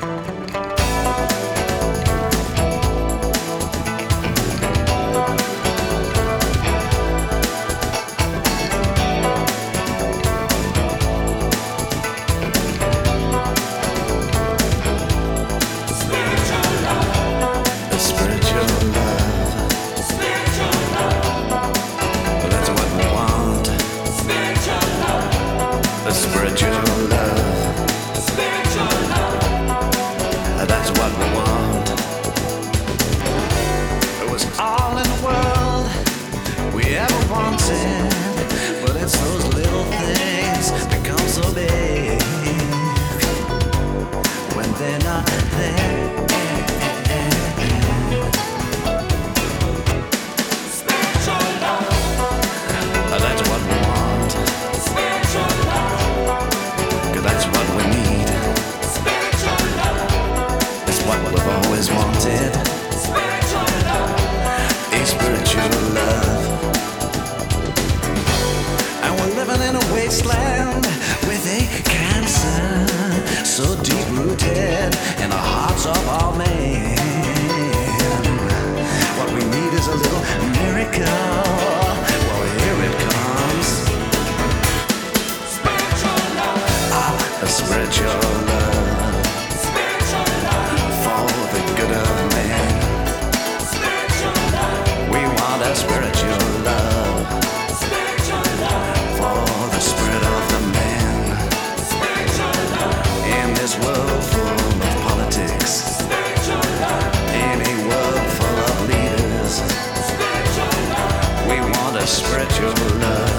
But it's those little things become so big when they're not there. Spiritual love, that's what we want. Spiritual love, 'cause that's what we need. Spiritual love, it's what we've always wanted. Spiritual love, a spiritual love. Living in a wasteland with a cancer so deep-rooted in the hearts of all men. What we need is a little miracle. Well, here it comes. Spiritual love. A spiritual love. Spiritual love. For the good of man. Spiritual love. We want a spiritual love. This world full of politics, in a world full of leaders, we want a spiritual love.